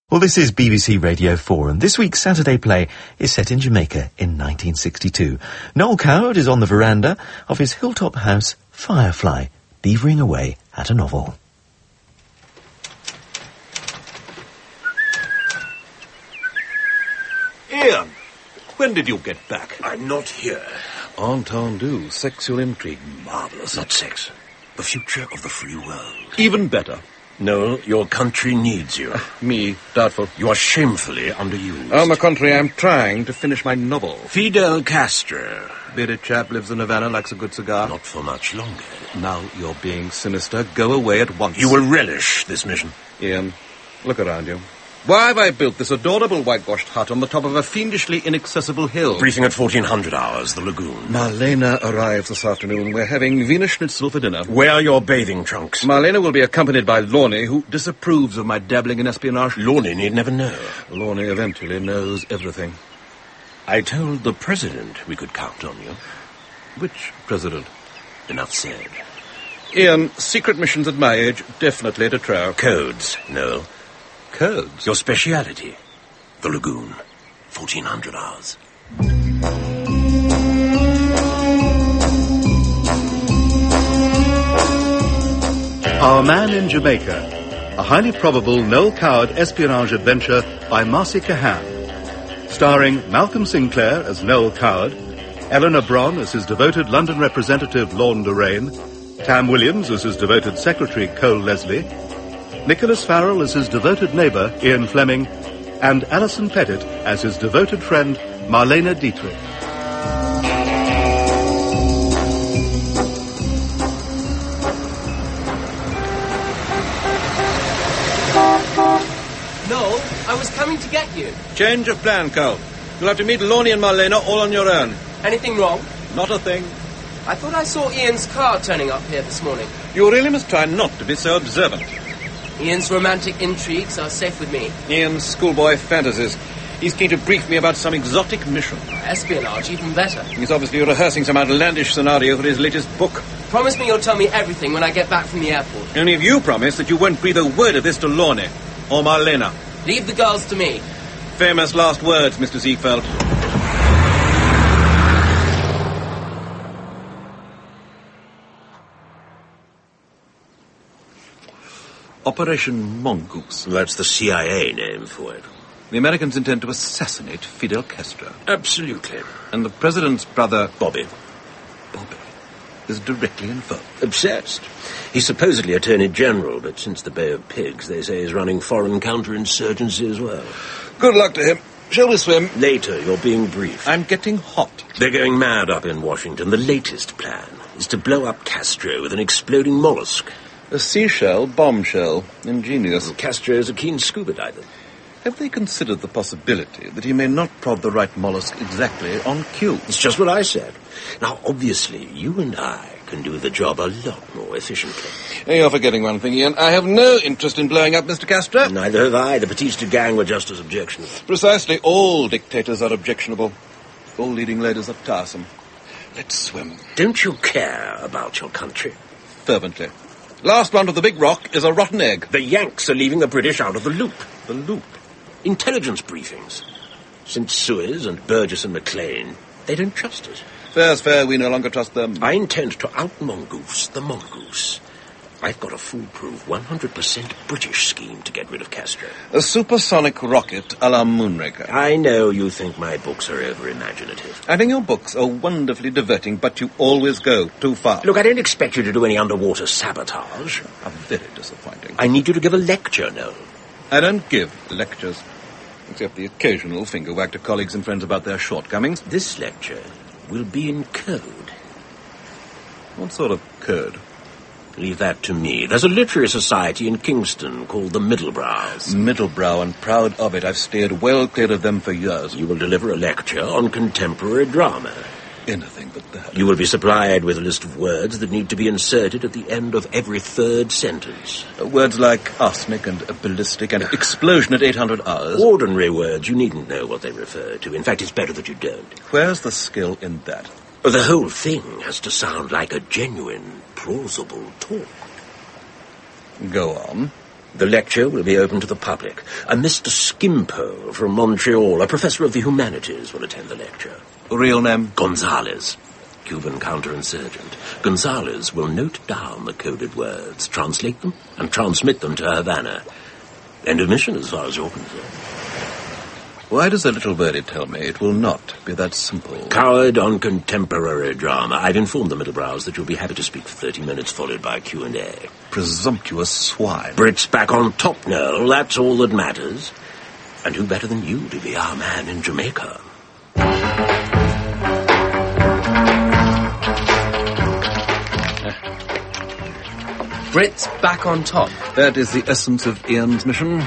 Well, this is BBC Radio 4, and this week's Saturday play is set in Jamaica in 1962. Noel Coward is on the veranda of his hilltop house, Firefly, beavering away at a novel. Ian, when did you get back? I'm not here. Entendue, sexual intrigue. Marvellous. Not sex. The future of the free world. Even better. Noel, your country needs you. Me, doubtful. You are shamefully underused. On the contrary, I'm trying to finish my novel. Fidel Castro. Bearded chap lives in Havana, likes a good cigar. Not for much longer. Now you're being sinister. Go away at once. You will relish this mission. Ian, look around you. Why have I built this adorable whitewashed hut on the top of a fiendishly inaccessible hill? Briefing at 1400 hours, the lagoon. Marlena arrives this afternoon. We're having Wiener Schnitzel for dinner. Wear your bathing trunks. Marlena will be accompanied by Lorne, who disapproves of my dabbling in espionage. Lorne need never know. Lorne eventually knows everything. I told the president we could count on you. Which president? Enough said. Ian, secret missions at my age, definitely de trop. Codes, Noel. Codes? Your speciality. The lagoon. 1400 hours. Our Man in Jamaica, a highly probable Noel Coward espionage adventure by Marcy Cahan. Starring Malcolm Sinclair as Noel Coward, Eleanor Bron as his devoted London representative Lorne Lorraine, Tam Williams as his devoted secretary Cole Leslie, Nicholas Farrell as his devoted neighbour, Ian Fleming, and Alison Pettit as his devoted friend, Marlena Dietrich. Noel, I was coming to get you. Change of plan, Cole. You'll have to meet Lorne and Marlena all on your own. Anything wrong? Not a thing. I thought I saw Ian's car turning up here this morning. You really must try not to be so observant. Ian's romantic intrigues are safe with me. Ian's schoolboy fantasies. He's keen to brief me about some exotic mission. Espionage, even better. He's obviously rehearsing some outlandish scenario for his latest book. Promise me you'll tell me everything when I get back from the airport. Only if you promise that you won't breathe a word of this to Lorne or Marlena. Leave the girls to me. Famous last words, Mr. Ziegfeld. Operation Mongoose. That's the CIA name for it. The Americans intend to assassinate Fidel Castro. Absolutely. And the president's brother, Bobby, is directly involved. Obsessed. He's supposedly Attorney General, but since the Bay of Pigs, they say he's running foreign counterinsurgency as well. Good luck to him. Shall we swim? Later, you're being briefed. I'm getting hot. They're going mad up in Washington. The latest plan is to blow up Castro with an exploding mollusk. A seashell bombshell. Ingenious. Castro's a keen scuba diver. Have they considered the possibility that he may not prod the right mollusk exactly on cue? It's just what I said. Now, obviously, you and I can do the job a lot more efficiently. You're forgetting one thing, Ian. I have no interest in blowing up Mr. Castro. Neither have I. The Batista gang were just as objectionable. Precisely. All dictators are objectionable. All leading ladies are tiresome. Let's swim. Don't you care about your country? Fervently. Last round of the big rock is a rotten egg. The Yanks are leaving the British out of the loop. The loop? Intelligence briefings. Since Suez and Burgess and Maclean, they don't trust us. Fair's fair, we no longer trust them. I intend to out-mongoose the mongoose. I've got a foolproof 100% British scheme to get rid of Castro. A supersonic rocket a la Moonraker. I know you think my books are over-imaginative. I think your books are wonderfully diverting, but you always go too far. Look, I don't expect you to do any underwater sabotage. Are very disappointing. I need you to give a lecture, Noel. I don't give lectures, except the occasional finger wag to colleagues and friends about their shortcomings. This lecture will be in code. What sort of code? Leave that to me. There's a literary society in Kingston called the Middlebrows. Middlebrow, and proud of it. I've steered well clear of them for years. You will deliver a lecture on contemporary drama. Anything but that. You will be supplied with a list of words that need to be inserted at the end of every third sentence. Words like arsenic and ballistic and explosion at 800 hours. Ordinary words. You needn't know what they refer to. In fact, it's better that you don't. Where's the skill in that? The whole thing has to sound like a genuine, plausible talk. Go on. The lecture will be open to the public. And Mr. Skimpole from Montreal, a professor of the humanities, will attend the lecture. Real name? Gonzalez, Cuban counterinsurgent. Gonzalez will note down the coded words, translate them, and transmit them to Havana. End of mission as far as you're concerned. Why does the little birdie tell me it will not be that simple? Coward on contemporary drama. I've informed the Middlebrows that you'll be happy to speak for 30 minutes, followed by Q&A. Presumptuous swine. Brits back on top, Noel. That's all that matters. And who better than you to be our man in Jamaica? Brits back on top. That is the essence of Ian's mission.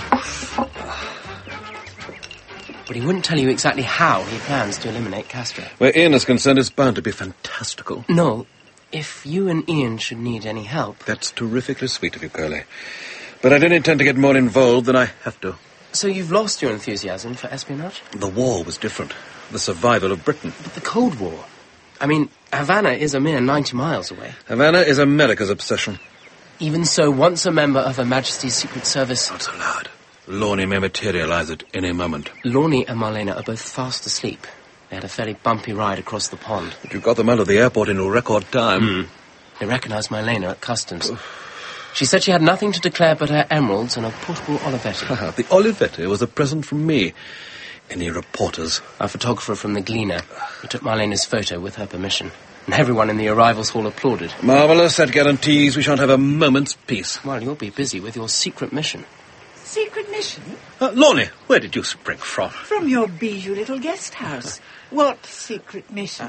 But he wouldn't tell you exactly how he plans to eliminate Castro. Where Ian is concerned, it's bound to be fantastical. Noel, if you and Ian should need any help... That's terrifically sweet of you, Curly. But I don't intend to get more involved than I have to. So you've lost your enthusiasm for espionage? The war was different. The survival of Britain. But the Cold War... I mean, Havana is a mere 90 miles away. Havana is America's obsession. Even so, once a member of Her Majesty's Secret Service... Not so loud. Lawney may materialize at any moment. Lawney and Marlena are both fast asleep. They had a fairly bumpy ride across the pond. But you got them out of the airport in record time. They recognized Marlena at customs. She said she had nothing to declare but her emeralds and a portable Olivetti. The Olivetti was a present from me. Any reporters? A photographer from the Gleaner who took Marlena's photo with her permission. And everyone in the arrivals hall applauded. Marvellous. That guarantees we shan't have a moment's peace. Well, you'll be busy with your secret mission. Secret mission? Lawney, where did you spring from? From your bijou little guest house. What secret mission?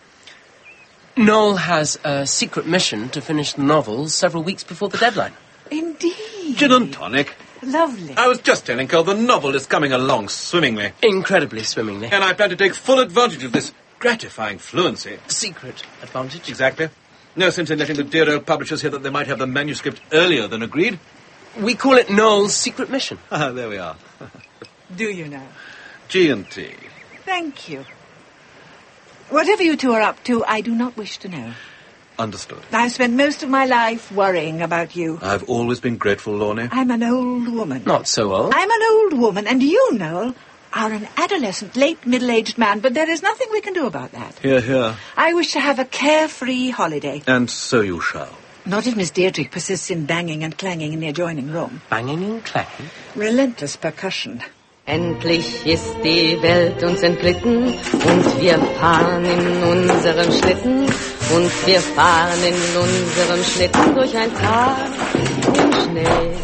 Noel has a secret mission to finish the novel several weeks before the deadline. Indeed. Gin and tonic. Lovely. I was just telling Cole the novel is coming along swimmingly. Incredibly swimmingly. And I plan to take full advantage of this gratifying fluency. Secret advantage? Exactly. No sense in letting the dear old publishers hear that they might have the manuscript earlier than agreed. We call it Noel's secret mission. There we are. Do you know? G&T. Thank you. Whatever you two are up to, I do not wish to know. Understood. I've spent most of my life worrying about you. I've always been grateful, Lawney. I'm an old woman. Not so old. I'm an old woman, and you, Noel, are an adolescent, late middle-aged man, but there is nothing we can do about that. Hear, hear. I wish to have a carefree holiday. And so you shall. Not if Miss Deirdre persists in banging and clanging in the adjoining room. Banging and clanging? Relentless percussion. Endlich ist die Welt uns entglitten und wir fahren in unserem Schlitten und wir fahren in unserem Schlitten durch ein Tal im Schnee.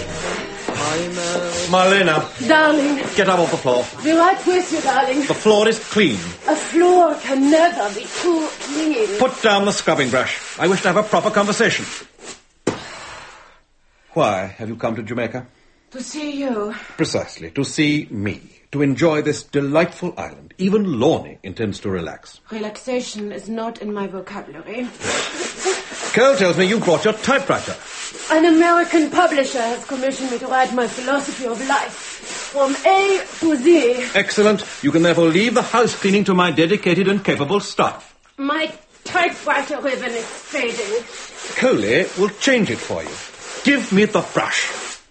Marlena. Darling. Get up off the floor. Be right with you, darling. The floor is clean. A floor can never be too clean. Put down the scrubbing brush. I wish to have a proper conversation. Why have you come to Jamaica? To see you. Precisely, to see me. To enjoy this delightful island. Even Lawney intends to relax. Relaxation is not in my vocabulary. Cole tells me you brought your typewriter. An American publisher has commissioned me to write my philosophy of life, from A to Z. Excellent. You can therefore leave the house cleaning to my dedicated and capable staff. My typewriter ribbon is fading. Coley will change it for you. Give me the brush.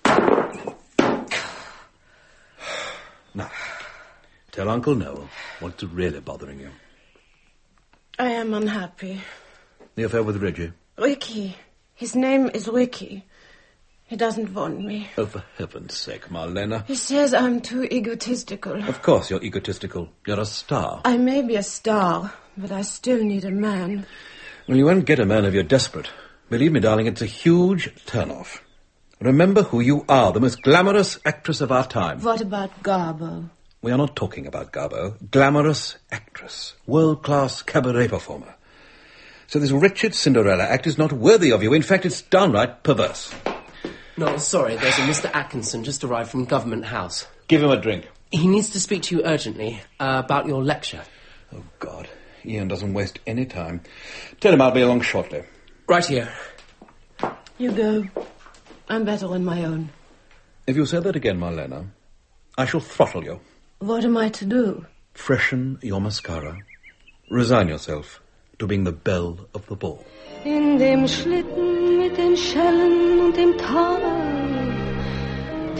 Now, tell Uncle Noel what's really bothering you. I am unhappy. The affair with Reggie. Ricky. His name is Ricky. He doesn't want me. Oh, for heaven's sake, Marlena. He says I'm too egotistical. Of course you're egotistical. You're a star. I may be a star, but I still need a man. Well, you won't get a man if you're desperate. Believe me, darling, it's a huge turn-off. Remember who you are, the most glamorous actress of our time. What about Garbo? We are not talking about Garbo. Glamorous actress. World-class cabaret performer. So this wretched Cinderella act is not worthy of you. In fact, it's downright perverse. No, sorry, there's a Mr. Atkinson just arrived from Government House. Give him a drink. He needs to speak to you urgently about your lecture. Oh, God. Ian doesn't waste any time. Tell him I'll be along shortly. Right here. You go. I'm better on my own. If you say that again, Marlena, I shall throttle you. What am I to do? Freshen your mascara. Resign yourself to being the belle of the ball. In dem Schlitten mit den Schellen und dem Tal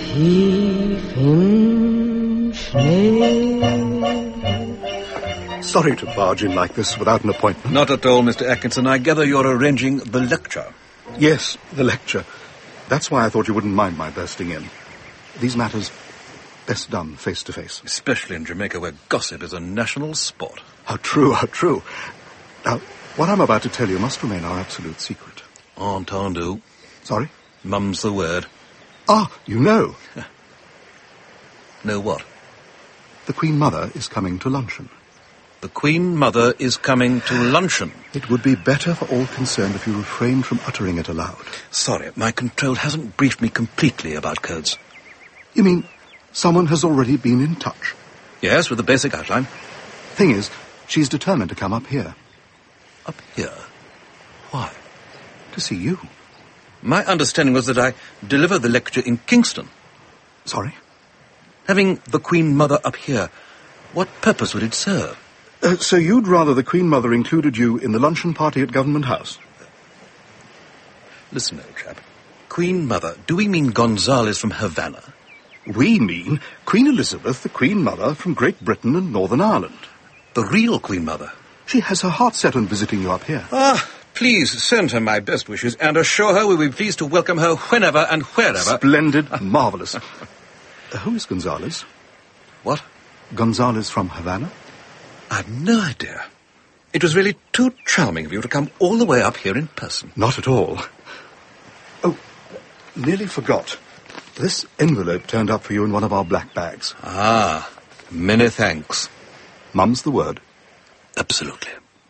Tief im Schnee. Sorry to barge in like this without an appointment. Not at all, Mr. Atkinson. I gather you're arranging the lecture. Yes, the lecture. That's why I thought you wouldn't mind my bursting in. These matters best done face to face. Especially in Jamaica, where gossip is a national sport. How true, how true. Now, what I'm about to tell you must remain our absolute secret. Entendu. Sorry? Mum's the word. Ah, you know. Know what? The Queen Mother is coming to luncheon. The Queen Mother is coming to luncheon. It would be better for all concerned if you refrained from uttering it aloud. Sorry, my control hasn't briefed me completely about codes. You mean someone has already been in touch? Yes, with the basic outline. Thing is, she's determined to come up here. Up here? Why? To see you. My understanding was that I delivered the lecture in Kingston. Sorry? Having the Queen Mother up here, what purpose would it serve? So you'd rather the Queen Mother included you in the luncheon party at Government House? Listen, old chap. Queen Mother, do we mean Gonzales from Havana? We mean Queen Elizabeth, the Queen Mother from Great Britain and Northern Ireland. The real Queen Mother? She has her heart set on visiting you up here. Ah, please send her my best wishes and assure her we'll be pleased to welcome her whenever and wherever. Splendid, marvellous. Who is Gonzales? What? Gonzales from Havana? I've no idea. It was really too charming of you to come all the way up here in person. Not at all. Oh, nearly forgot. This envelope turned up for you in one of our black bags. Ah, many thanks. Mum's the word. Absolutely.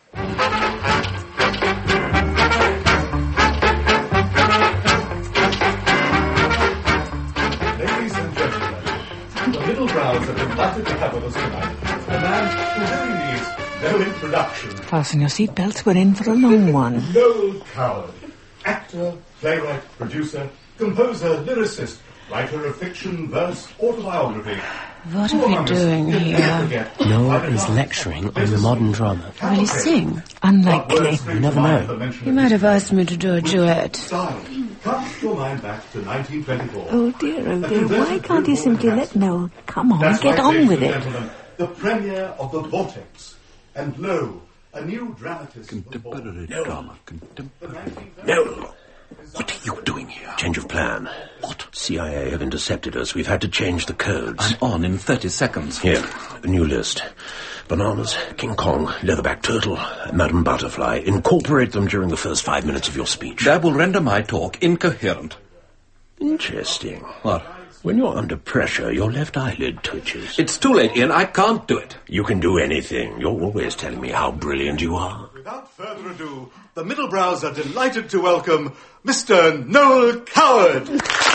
Ladies and gentlemen, the Middle Brows are delighted to have with us tonight a man who really needs no introduction. Fasten your seatbelts, we're in for a long one. Noel Coward, actor, playwright, producer, composer, lyricist, writer of fiction, verse, autobiography. What are we doing here? Noel is lecturing on the modern drama. Will he sing? Unlikely. You never know. You might have asked me to do a duet. Cast your mind back to 1924. Oh dear, why can't you simply let Noel come on, get on with it? The premiere of The Vortex. And lo, a new dramatist... Contemporary drama. No! What are you doing here? Change of plan. What? CIA have intercepted us. We've had to change the codes. I'm on in 30 seconds. Here, a new list. Bananas, King Kong, Leatherback Turtle, Madam Butterfly. Incorporate them during the first 5 minutes of your speech. That will render my talk incoherent. Interesting. What? When you're under pressure, your left eyelid twitches. It's too late, Ian. I can't do it. You can do anything. You're always telling me how brilliant you are. Without further ado, the Middle Brows are delighted to welcome Mr. Noel Coward.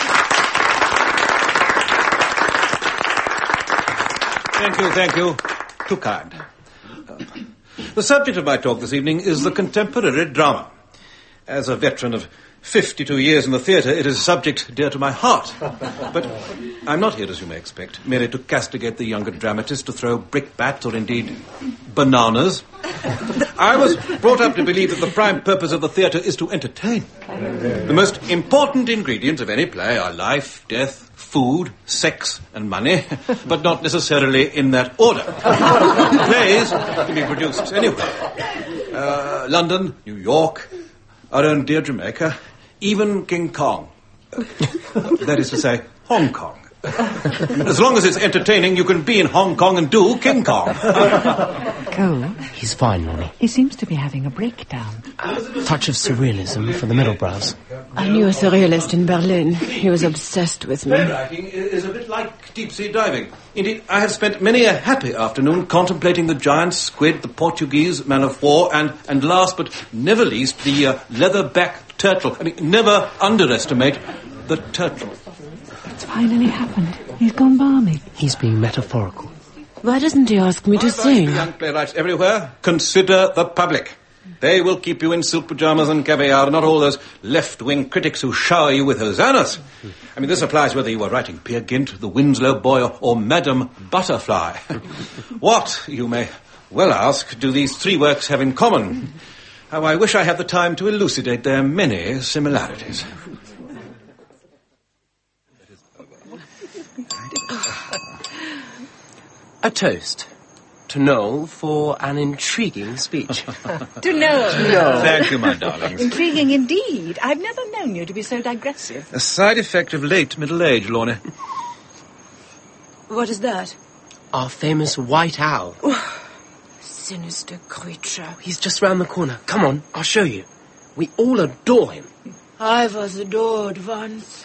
Thank you. Too kind. The subject of my talk this evening is the contemporary drama. As a veteran of 52 years in the theatre, it is a subject dear to my heart. But I'm not here, as you may expect, merely to castigate the younger dramatist, to throw brickbats or indeed bananas. I was brought up to believe that the prime purpose of the theatre is to entertain. The most important ingredients of any play are life, death, food, sex, and money, but not necessarily in that order. Plays can be produced anywhere. London, New York, our own dear Jamaica, even King Kong. That is to say, Hong Kong. As long as it's entertaining, you can be in Hong Kong and do King Kong. Cole, He's fine, Ronnie. he seems to be having a breakdown. Touch of surrealism for the Middle Brows. I knew a surrealist in Berlin. He was obsessed with me. Playwriting is a bit like deep-sea diving. Indeed, I have spent many a happy afternoon contemplating the giant squid, the Portuguese man of war, and last but never least, the leatherback turtle. I mean, never underestimate the turtle. It's finally happened. He's gone balmy. He's being metaphorical. Why doesn't he ask me to My advice sing? young playwrights everywhere, consider the public. They will keep you in silk pajamas and caviar, not all those left-wing critics who shower you with hosannas. I mean, this applies whether you are writing Peer Gynt, The Winslow Boy, or Madam Butterfly. What, you may well ask, do these three works have in common? How I wish I had the time to elucidate their many similarities. A toast to Noel for an intriguing speech. To know. Thank you, my darlings. Intriguing indeed. I've never known you to be so digressive. A side effect of late middle age, Lorna. What is that? Our famous white owl. Sinister creature. He's just round the corner. Come on, I'll show you. We all adore him. I was adored once.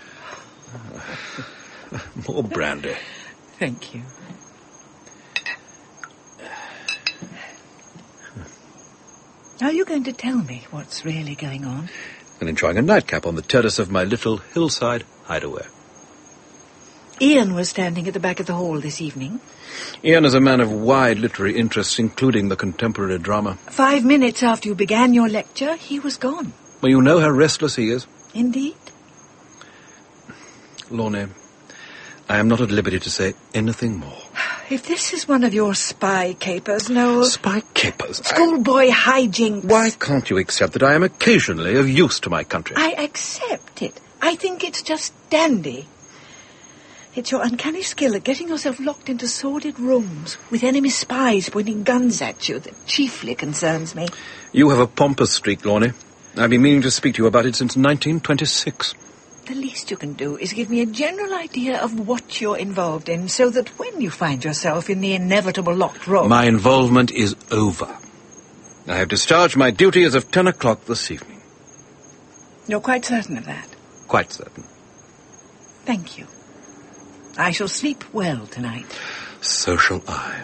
More brandy. Thank you. Are you going to tell me what's really going on? And enjoying a nightcap on the terrace of my little hillside hideaway. Ian was standing at the back of the hall this evening. Ian is a man of wide literary interests, including the contemporary drama. 5 minutes after you began your lecture, he was gone. Well, you know how restless he is. Indeed. Lorna, I am not at liberty to say anything more. If this is one of your spy capers, Noel... Spy capers? Schoolboy hijinks. Why can't you accept that I am occasionally of use to my country? I accept it. I think it's just dandy. It's your uncanny skill at getting yourself locked into sordid rooms with enemy spies pointing guns at you that chiefly concerns me. You have a pompous streak, Lorna. I've been meaning to speak to you about it since 1926. The least you can do is give me a general idea of what you're involved in, so that when you find yourself in the inevitable locked room... My involvement is over. I have discharged my duty as of 10 o'clock this evening. You're quite certain of that? Quite certain. Thank you. I shall sleep well tonight. So shall I.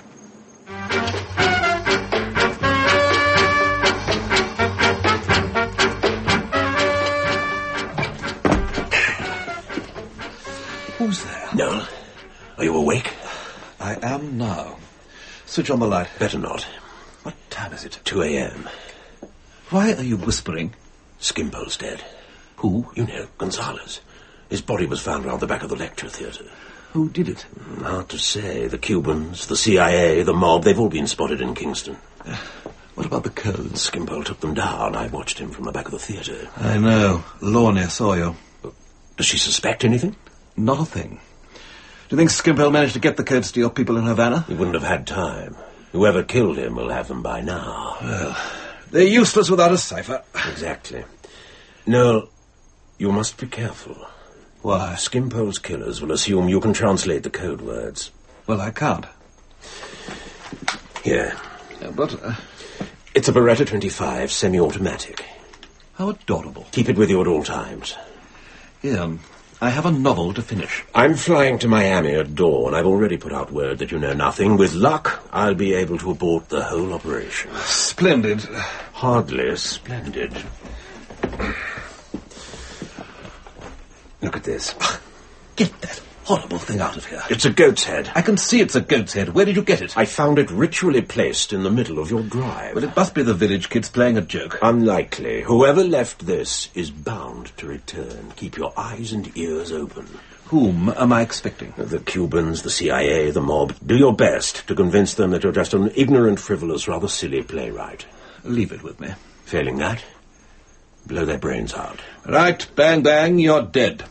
Who's there? Noel, are you awake? I am now. Switch on the light. Better not. What time is it? 2 a.m. Why are you whispering? Skimpole's dead. Who? You know, Gonzalez. His body was found round the back of the lecture theatre. Who did it? Hard to say. The Cubans, the CIA, the mob, they've all been spotted in Kingston. What about the codes? Skimpole took them down. I watched him from the back of the theatre. I know. Lorna saw you. Does she suspect anything? Not a thing. Do you think Skimpole managed to get the codes to your people in Havana? He wouldn't have had time. Whoever killed him will have them by now. Well, they're useless without a cipher. Exactly. No, you must be careful. Why? Skimpole's killers will assume you can translate the code words. Well, I can't. Here. But... It's a Beretta 25, semi-automatic. How adorable. Keep it with you at all times. Here, I have a novel to finish. I'm flying to Miami at dawn. I've already put out word that you know nothing. With luck, I'll be able to abort the whole operation. Splendid. Hardly splendid. Look at this. Get that horrible thing out of here. It's a goat's head. I can see it's a goat's head. Where did you get it? I found it ritually placed in the middle of your drive. Well, it must be the village kids playing a joke. Unlikely. Whoever left this is bound to return. Keep your eyes and ears open. Whom am I expecting? The Cubans, the CIA, the mob. Do your best to convince them that you're just an ignorant, frivolous, rather silly playwright. Leave it with me. Failing that, blow their brains out. Right, bang, bang, you're dead.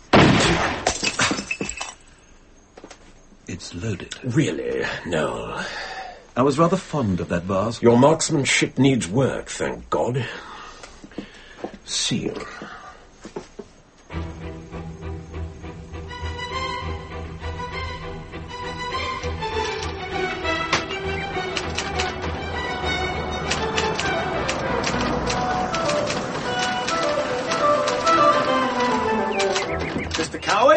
It's loaded. Really? No. I was rather fond of that vase. Your marksmanship needs work, thank God. Seal. Mr. Coward?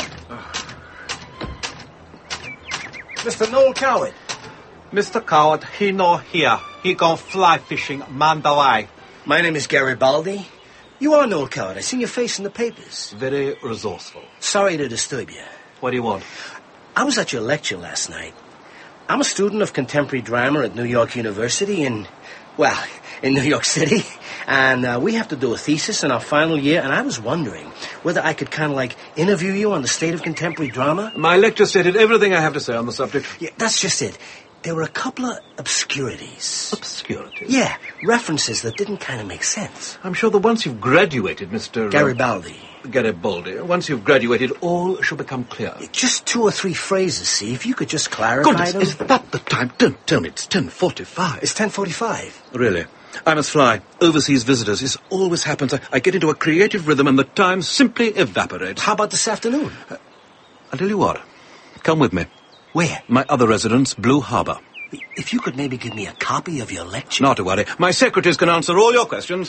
Mr. Noel Coward. Mr. Coward, he no here. He gone fly fishing Mandalay. My name is Garibaldi. You are Noel Coward. I seen your face in the papers. Very resourceful. Sorry to disturb you. What do you want? I was at your lecture last night. I'm a student of contemporary drama at New York University in New York City. And we have to do a thesis in our final year, and I was wondering whether I could kind of interview you on the state of contemporary drama. My lecture stated everything I have to say on the subject. Yeah, that's just it. there were a couple of obscurities. Obscurity? Yeah, references that didn't kind of make sense. I'm sure that once you've graduated, Mr. Garibaldi. Garibaldi. Once you've graduated, all shall become clear. Just 2 or 3 phrases, see, if you could just clarify Goodness, them. is that the time? Don't tell me it's 10:45. It's 10:45. Really? I must fly. Overseas visitors. This always happens. I get into a creative rhythm and the time simply evaporates. How about this afternoon? I'll tell you what. Come with me. Where? My other residence, Blue Harbour. If you could maybe give me a copy of your lecture. Not to worry. My secretaries can answer all your questions.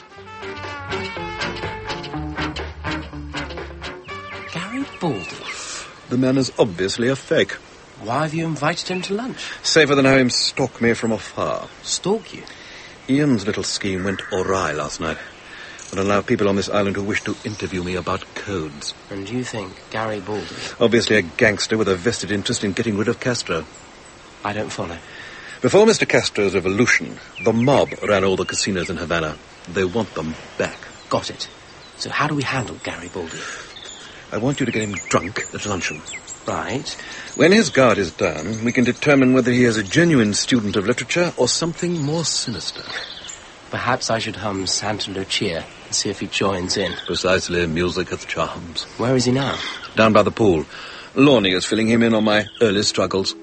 Garibaldi? The man is obviously a fake. Why have you invited him to lunch? Safer than have him stalk me from afar. Stalk you? Ian's little scheme went awry last night. Would allow people on this island who wish to interview me about codes. And you think Garibaldi? Obviously a gangster with a vested interest in getting rid of Castro. I don't follow. Before Mr. Castro's revolution, the mob ran all the casinos in Havana. They want them back. Got it. So how do we handle Garibaldi? I want you to get him drunk at luncheon. Right. When his guard is down, we can determine whether he is a genuine student of literature or something more sinister. Perhaps I should hum Santa Lucia and see if he joins in. Precisely. Music hath charms. Where is he now? Down by the pool. Lorne is filling him in on my early struggles.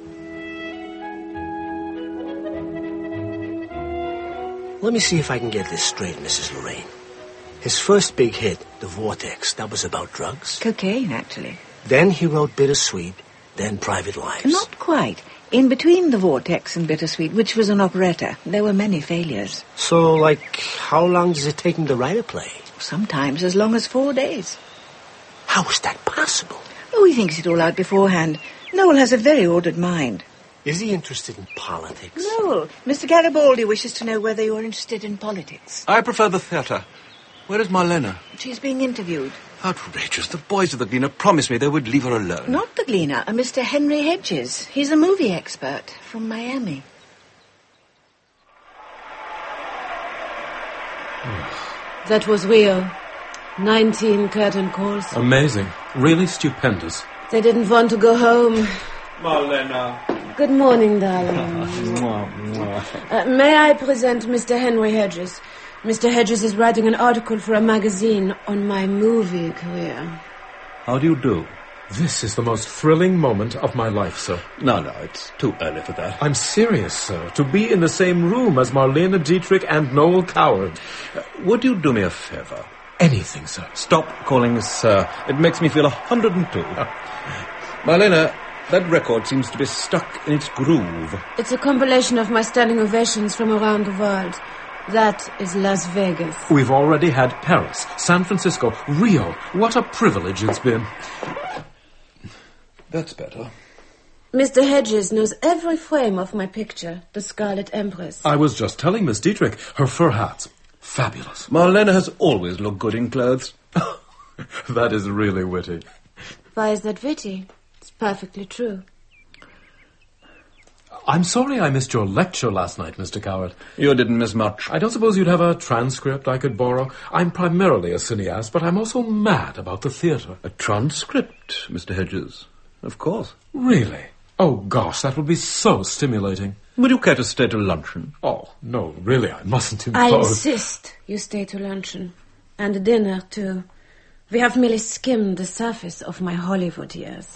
Let me see if I can get this straight, Mrs. Lorraine. His first big hit, The Vortex, that was about drugs? Cocaine, actually. Then he wrote Bittersweet, then Private Lives. Not quite. In between The Vortex and Bittersweet, which was an operetta, there were many failures. So, how long does it take him to write a play? Sometimes as long as 4 days. How is that possible? Oh, he thinks it all out beforehand. Noel has a very ordered mind. Is he interested in politics? Noel, Mr. Garibaldi wishes to know whether you're interested in politics. I prefer the theatre. Where is Marlena? She's being interviewed. Outrageous. The boys of the Gleaner promised me they would leave her alone. Not the Gleaner, a Mr. Henry Hedges. He's a movie expert from Miami. That was real. 19 curtain calls. Amazing. Really stupendous. They didn't want to go home. Marlena. Good morning, darling. May I present Mr. Henry Hedges? Mr. Hedges is writing an article for a magazine on my movie career. How do you do? This is the most thrilling moment of my life, sir. No, it's too early for that. I'm serious, sir. To be in the same room as Marlena Dietrich and Noel Coward. Would you do me a favour? Anything, sir. Stop calling me sir. It makes me feel 102. Marlena, that record seems to be stuck in its groove. It's a compilation of my standing ovations from around the world. That is Las Vegas. We've already had Paris, San Francisco, Rio. What a privilege it's been. That's better. Mr. Hedges knows every frame of my picture, The Scarlet Empress. I was just telling Miss Dietrich, her fur hats. Fabulous. Marlena has always looked good in clothes. That is really witty. Why is that witty? It's perfectly true. I'm sorry I missed your lecture last night, Mr. Coward. You didn't miss much. I don't suppose you'd have a transcript I could borrow. I'm primarily a cineast, but I'm also mad about the theatre. A transcript, Mr. Hedges? Of course. Really? Oh, gosh, that would be so stimulating. Would you care to stay to luncheon? Oh, no, really, I mustn't impose. I insist you stay to luncheon. And dinner, too. We have merely skimmed the surface of my Hollywood years.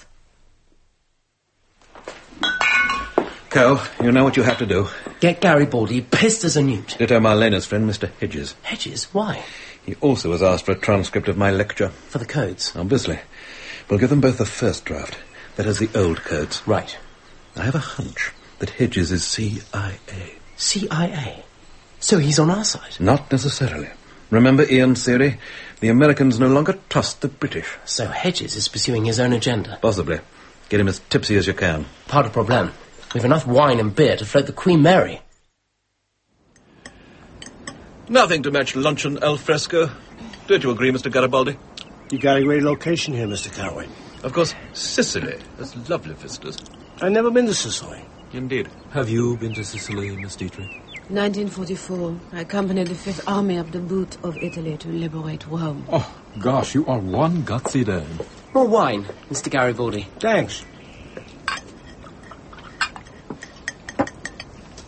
Cal, you know what you have to do. Get Garibaldi pissed as a newt. Ditto Marlena's friend, Mr. Hedges. Hedges? Why? He also has asked for a transcript of my lecture. For the codes? Obviously. We'll give them both the first draft. That is the old codes. Right. I have a hunch that Hedges is CIA. CIA? So he's on our side? Not necessarily. Remember Ian's theory? The Americans no longer trust the British. So Hedges is pursuing his own agenda? Possibly. Get him as tipsy as you can. Part of the problem. We've enough wine and beer to float the Queen Mary. Nothing to match luncheon al fresco. Don't you agree, Mr. Garibaldi? You got a great location here, Mr. Coward. Of course, Sicily has lovely vistas. I've never been to Sicily. Indeed. Have you been to Sicily, Miss Dietrich? 1944. I accompanied the Fifth Army up the boot of Italy to liberate Rome. Oh, gosh, you are one gutsy dame. More wine, Mr. Garibaldi. Thanks.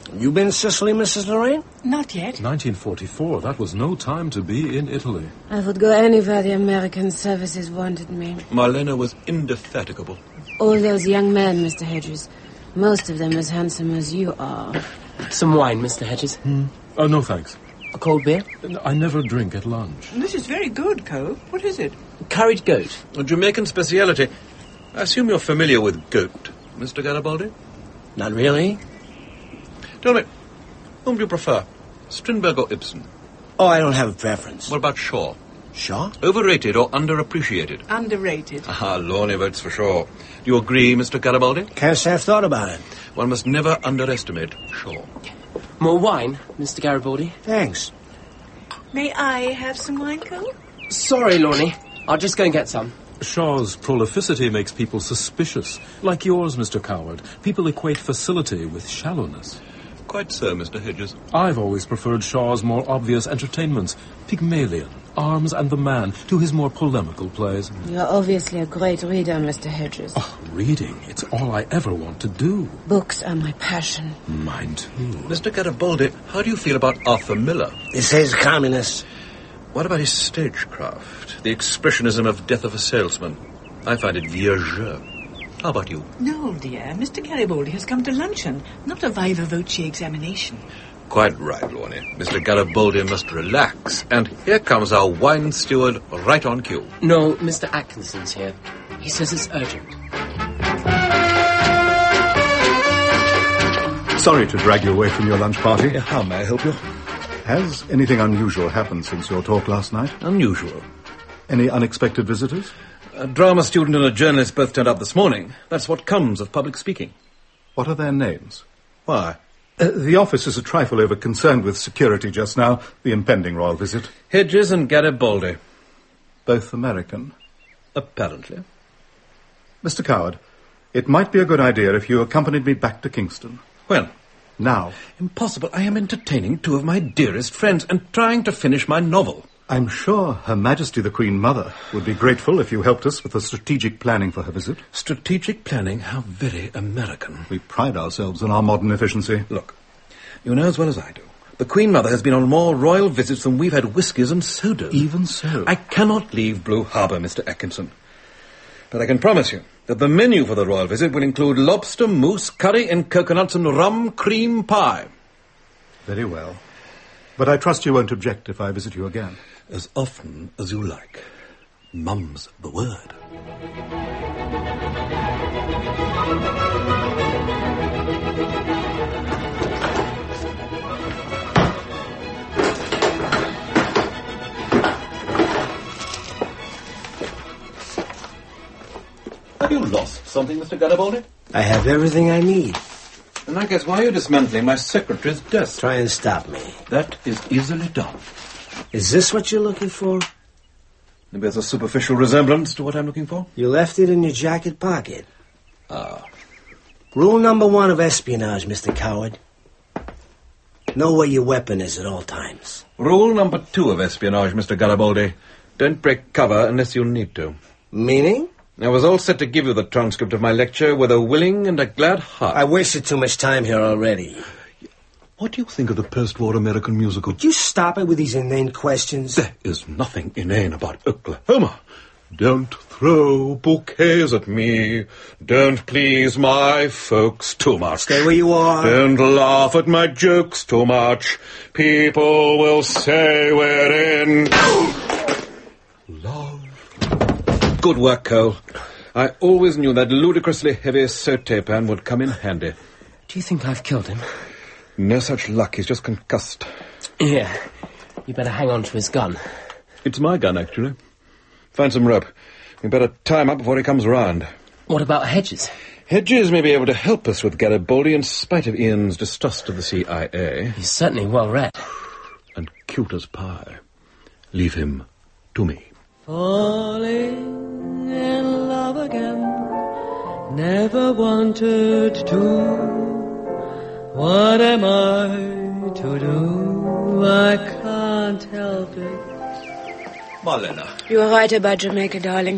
You been to Sicily, Mrs. Lorraine? Not yet. 1944, that was no time to be in Italy. I would go anywhere the American services wanted me. Marlena was indefatigable. All those young men, Mr. Hedges. Most of them as handsome as you are. Some wine, Mr. Hedges. Oh, no, thanks. A cold beer? I never drink at lunch. This is very good, Cole. What is it? Curried goat. A Jamaican speciality. I assume you're familiar with goat, Mr. Garibaldi? Not really. Tell me, whom do you prefer, Strindberg or Ibsen? Oh, I don't have a preference. What about Shaw? Shaw? Overrated or underappreciated? Underrated. Lorne votes for Shaw. Do you agree, Mr. Garibaldi? Can't say I've thought about it. One must never underestimate Shaw. More wine, Mr. Garibaldi? Thanks. May I have some wine, Cole? Sorry, Lorne. I'll just go and get some. Shaw's prolificity makes people suspicious. Like yours, Mr. Coward. People equate facility with shallowness. Quite so, Mr. Hedges. I've always preferred Shaw's more obvious entertainments, Pygmalion, Arms and the Man, to his more polemical plays. You're obviously a great reader, Mr. Hedges. Oh, reading, it's all I ever want to do. Books are my passion. Mine too. Mr. Garibaldi, how do you feel about Arthur Miller? He says communist. What about his stagecraft? The expressionism of Death of a Salesman. I find it viageux. How about you? No, dear. Mr. Garibaldi has come to luncheon, not a viva voce examination. Quite right, Lorne. Mr. Garibaldi must relax. And here comes our wine steward right on cue. No, Mr. Atkinson's here. He says it's urgent. Sorry to drag you away from your lunch party. How may I help you? Has anything unusual happened since your talk last night? Unusual. Any unexpected visitors? A drama student and a journalist both turned up this morning. That's what comes of public speaking. What are their names? Why? The office is a trifle over-concerned with security just now, the impending royal visit. Hedges and Garibaldi. Both American? Apparently. Mr. Coward, it might be a good idea if you accompanied me back to Kingston. When? Now. Impossible. I am entertaining two of my dearest friends and trying to finish my novel. I'm sure Her Majesty the Queen Mother would be grateful if you helped us with the strategic planning for her visit. Strategic planning? How very American. We pride ourselves on our modern efficiency. Look, you know as well as I do, the Queen Mother has been on more royal visits than we've had whiskies and soda. Even so. I cannot leave Blue Harbour, Mr. Atkinson. But I can promise you that the menu for the royal visit will include lobster, mousse, curry and coconuts and rum cream pie. Very well. But I trust you won't object if I visit you again. As often as you like. Mum's the word. Have you lost something, Mr. Garibaldi? I have everything I need. And I guess why are you dismantling my secretary's desk? Try and stop me. That is easily done. Is this what you're looking for? It bears a superficial resemblance to what I'm looking for. You left it in your jacket pocket. Ah. Rule number 1 of espionage, Mr. Coward. Know where your weapon is at all times. Rule number 2 of espionage, Mr. Garibaldi. Don't break cover unless you need to. Meaning? I was all set to give you the transcript of my lecture with a willing and a glad heart. I wasted too much time here already. What do you think of the post-war American musical? Would you stop it with these inane questions? There is nothing inane about Oklahoma. Don't throw bouquets at me. Don't please my folks too much. Stay where you are. Don't laugh at my jokes too much. People will say we're in love. Good work, Cole. I always knew that ludicrously heavy saute pan would come in handy. Do you think I've killed him? No such luck. He's just concussed. Yeah. You better hang on to his gun. It's my gun, actually. Find some rope. We better tie him up before he comes around. What about Hedges? Hedges may be able to help us with Garibaldi in spite of Ian's distrust of the CIA. He's certainly well read. And cute as pie. Leave him to me. Falling in love again, never wanted to. What am I to do? I can't help it. Marlena. You are right about Jamaica, darling.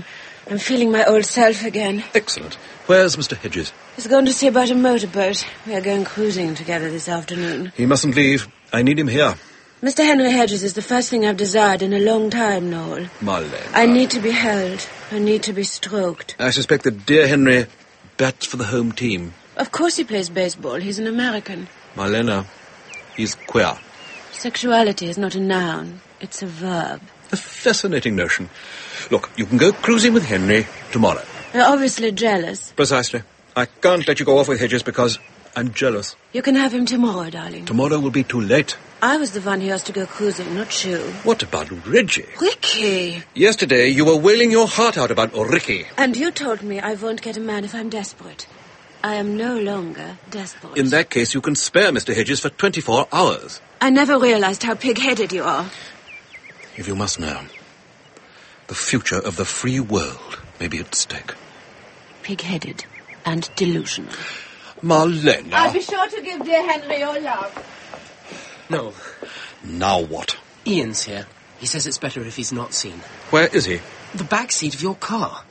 I'm feeling my old self again. Excellent. Where's Mr. Hedges? He's gone to see about a motorboat. We are going cruising together this afternoon. He mustn't leave. I need him here. Mr. Henry Hedges is the first thing I've desired in a long time, Noel. Marlena. I need to be held. I need to be stroked. I suspect that dear Henry bats for the home team. Of course he plays baseball. He's an American. Marlena, he's queer. Sexuality is not a noun. It's a verb. A fascinating notion. Look, you can go cruising with Henry tomorrow. You're obviously jealous. Precisely. I can't let you go off with Hedges because I'm jealous. You can have him tomorrow, darling. Tomorrow will be too late. I was the one who has to go cruising, not you. What about Reggie? Ricky! Yesterday you were wailing your heart out about Ricky. And you told me I won't get a man if I'm desperate. I am no longer desperate. In that case, you can spare Mr. Hedges for 24 hours. I never realized how pig-headed you are. If you must know, the future of the free world may be at stake. Pig-headed and delusional. Marlena. I'll be sure to give dear Henry your love. No. Now what? Ian's here. He says it's better if he's not seen. Where is he? The back seat of your car.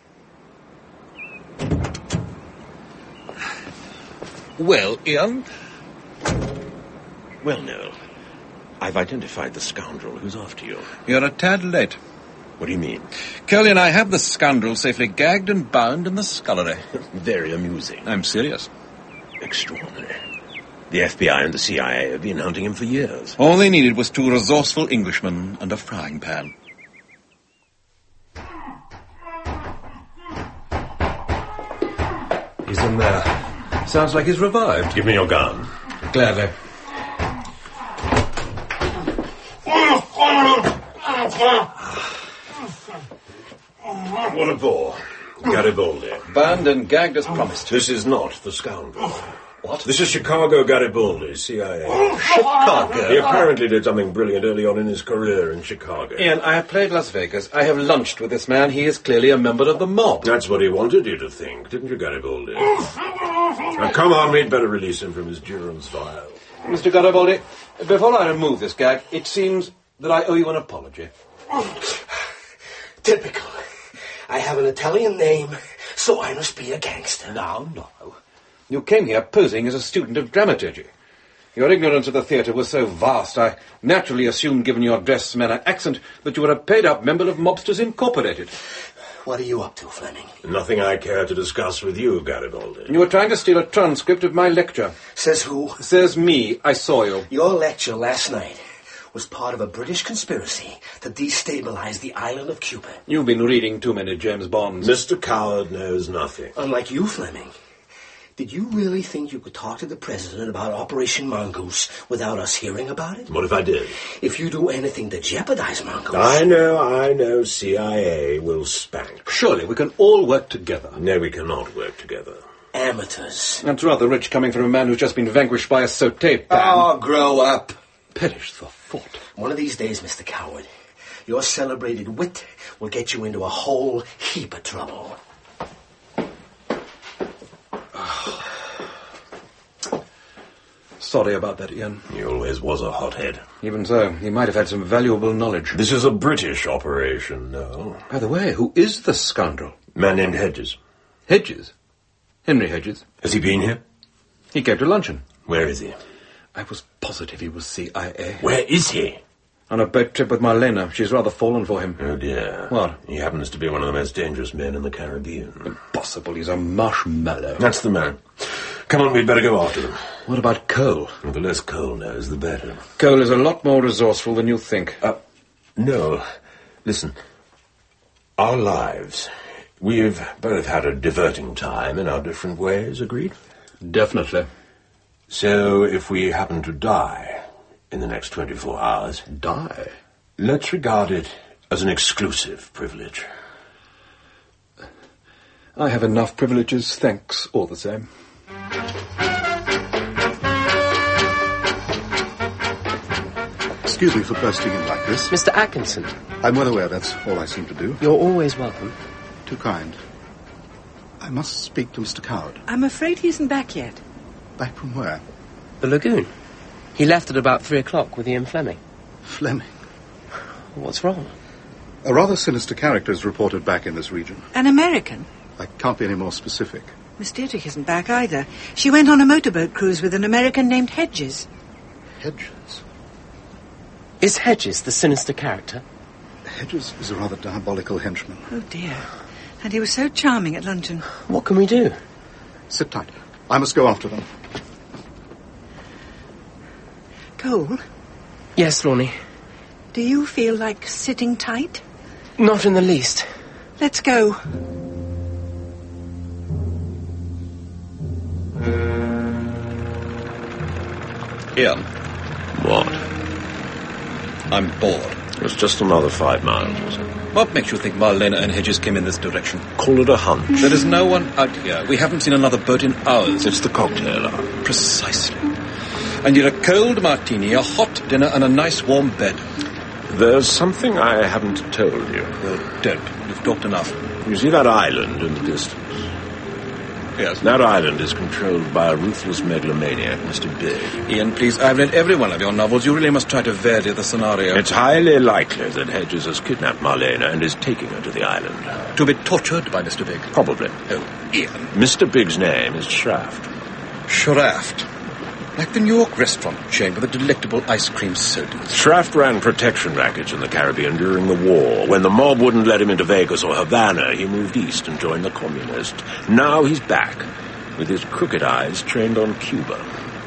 Well, Ian? Well, Noel, I've identified the scoundrel who's after you. You're a tad late. What do you mean? Curly and I have the scoundrel safely gagged and bound in the scullery. Very amusing. I'm serious. Extraordinary. The FBI and the CIA have been hunting him for years. All they needed was 2 resourceful Englishmen and a frying pan. He's in there. Sounds like he's revived. Give me your gun. Gladly. What a bore. Garibaldi. Bound and gagged as promised. This is not the scoundrel. What? This is Chicago Garibaldi, CIA. Chicago? He apparently did something brilliant early on in his career in Chicago. Ian, I have played Las Vegas. I have lunched with this man. He is clearly a member of the mob. That's what he wanted you to think, didn't you, Garibaldi? Now, come on, we'd better release him from his durance file. Mr. Garibaldi, before I remove this gag, it seems that I owe you an apology. Typical. I have an Italian name, so I must be a gangster. No. You came here posing as a student of dramaturgy. Your ignorance of the theatre was so vast, I naturally assumed, given your dress, manner, accent, that you were a paid-up member of Mobsters Incorporated. What are you up to, Fleming? Nothing I care to discuss with you, Garibaldi. You were trying to steal a transcript of my lecture. Says who? Says me. I saw you. Your lecture last night was part of a British conspiracy to destabilize the island of Cuba. You've been reading too many James Bonds. Mr. Coward knows nothing. Unlike you, Fleming. Did you really think you could talk to the President about Operation Mongoose without us hearing about it? What if I did? If you do anything to jeopardize Mongoose... I know. CIA will spank. Surely we can all work together. No, we cannot work together. Amateurs. That's rather rich coming from a man who's just been vanquished by a sauté pan. Oh, grow up. Perish the thought. One of these days, Mr. Coward, your celebrated wit will get you into a whole heap of trouble. Sorry about that, Ian. He always was a hothead. Even so, he might have had some valuable knowledge. This is a British operation, no? By the way, who is the scoundrel? Man named Hedges. Hedges? Henry Hedges. Has he been here? He came to luncheon. Where is he? I was positive he was CIA. Where is he? On a boat trip with Marlena. She's rather fallen for him. Oh, dear. What? He happens to be one of the most dangerous men in the Caribbean. Impossible. He's a marshmallow. That's the man. Come on, we'd better go after them. What about Cole? Well, the less Cole knows, the better. Cole is a lot more resourceful than you think. No. Listen. Our lives. We've both had a diverting time in our different ways, agreed? Definitely. So, if we happen to die in the next 24 hours... Die? Let's regard it as an exclusive privilege. I have enough privileges, thanks, all the same. Excuse me for bursting in like this. Mr. Atkinson. I'm well aware that's all I seem to do. You're always welcome. Too kind. I must speak to Mr. Coward. I'm afraid he isn't back yet. Back from where? The lagoon. He left at about 3 o'clock with Ian Fleming. Fleming? What's wrong? A rather sinister character is reported back in this region. An American? I can't be any more specific. Miss Dietrich isn't back either. She went on a motorboat cruise with an American named Hedges. Hedges? Is Hedges the sinister character? Hedges is a rather diabolical henchman. Oh, dear. And he was so charming at luncheon. What can we do? Sit tight. I must go after them. Cole? Yes, Lorne? Do you feel like sitting tight? Not in the least. Let's go. Ian. What? I'm bored. It's just another 5 miles. What makes you think Marlena and Hedges came in this direction? Call it a hunch. There is no one out here. We haven't seen another boat in hours. It's the cocktail hour. Precisely. I need a cold martini, a hot dinner, and a nice warm bed. There's something I haven't told you. Well, don't. You've talked enough. You see that island in the distance? Yes. That island is controlled by a ruthless megalomaniac, Mr. Big. Ian, please, I've read every one of your novels. You really must try to vary the scenario. It's highly likely that Hedges has kidnapped Marlena and is taking her to the island. To be tortured by Mr. Big? Probably. Oh, Ian. Mr. Big's name is Shraft. Shraft? Like the New York restaurant chain with the delectable ice cream sodas. Shraft ran protection rackets in the Caribbean during the war. When the mob wouldn't let him into Vegas or Havana, he moved east and joined the communists. Now he's back, with his crooked eyes trained on Cuba.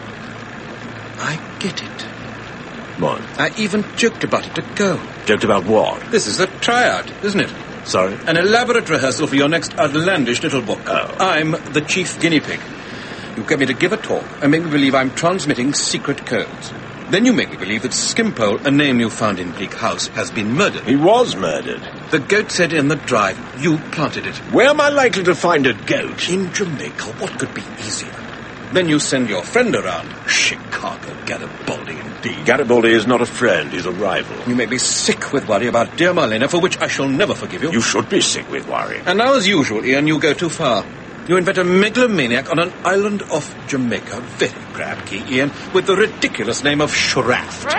I get it. What? I even joked about it to go. Joked about what? This is a tryout, isn't it? Sorry? An elaborate rehearsal for your next outlandish little book. Oh. I'm the chief guinea pig. You get me to give a talk and make me believe I'm transmitting secret codes. Then you make me believe that Skimpole, a name you found in Bleak House, has been murdered. He was murdered. The goat said in the drive, you planted it. Where am I likely to find a goat? In Jamaica, what could be easier? Then you send your friend around. Chicago, Garibaldi indeed. Garibaldi is not a friend, he's a rival. You make me sick with worry about dear Marlena, for which I shall never forgive you. You should be sick with worry. And now, as usual, Ian, you go too far. You invent a megalomaniac on an island off Jamaica, very crab-key, Ian, with the ridiculous name of Shraft.